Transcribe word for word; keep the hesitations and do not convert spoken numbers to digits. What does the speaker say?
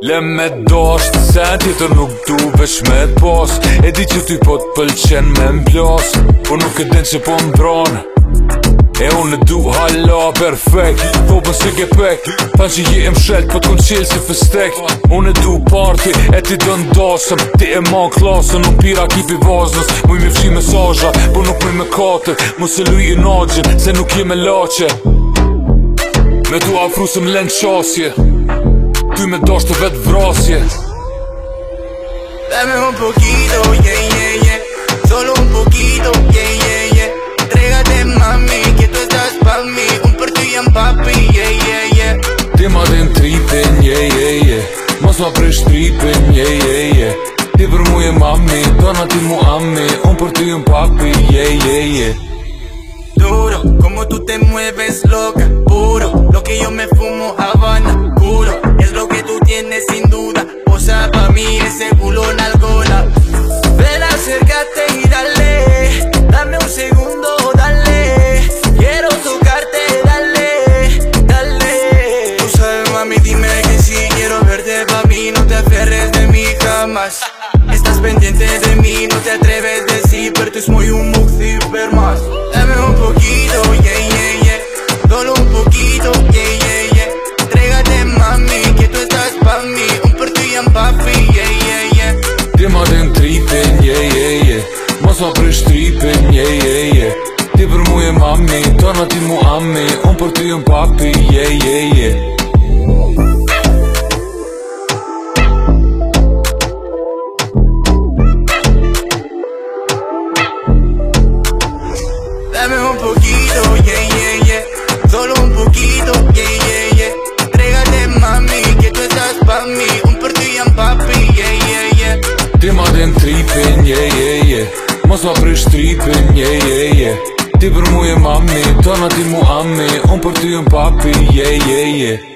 Lem me dasht, sen tjetër nuk du vesh me t'pas. E di që ty po t'pëlqen me m'plas, po nuk e din që po m'bran. E unë du hala perfekt, thobën si ke pek, than që je e mshelt po t'kon qel si festek. Unë du party, e ti do ndasëm, ti e ma klasën, unë pira kipi vaznës. Muj me fshi mesazha, po nuk muj me katër, mu se luj i nagjën, se nuk je me lache. Me du afru se m'len qasje, ty me dasht të vetë vrasje. Dame un poquito, yeah, yeah, yeah. Solo un poquito, yeah, yeah, yeah. Entrégate mami, que tú estás pa' mí. Un por ti and papi, yeah, yeah, yeah. Ti ma din tripin, yeah, yeah, yeah. Mos ma prish tripin, yeah, yeah, yeah. Ti për mu je mami, dona ti mu ami. Un por ti and papi, yeah, yeah, yeah. Duro, como tú te mueves loca, puro. Lo que yo me fumo, Habana, puro. Es lo que tú tienes sin duda. Posa pa' mí ese culo nalgona. Ven, acércate y dale. Dame un segundo, dale. Quiero tocarte, dale, dale. Tú sabes mami, dime que sí. Quiero verte pa' mí, no te aferres de mí jamás. Estás pendiente de mí, no te atreves de sí. Pero tú es muy un muxiper más. Dame un poquito, yeah, yeah, yeah. Solo un poquito, yeah, yeah, yeah. Entrégate mami, que tú estás pa' mí. Un por ti and papi, yeah, yeah, yeah. Ti ma din tripin, yeah, yeah, yeah. Mos ma prish tripin, yeah, yeah, yeah. Ti për mu je mami, dona ti mu ami. Un por ti and papi, yeah, yeah, yeah. Dame un poquito, yeah, yeah, yeah. Solo un poquito, yeah, yeah, yeah. Entrégate mami, que tú estás pa' mí. Un por ti and papi, yeah, yeah, yeah. Ti ma din tripin, yeah, yeah, yeah. Mos ma prish tripin, yeah, yeah, yeah. Ti për mu je mami, dona ti mu ami. Un por ti and papi, yeah, yeah, yeah.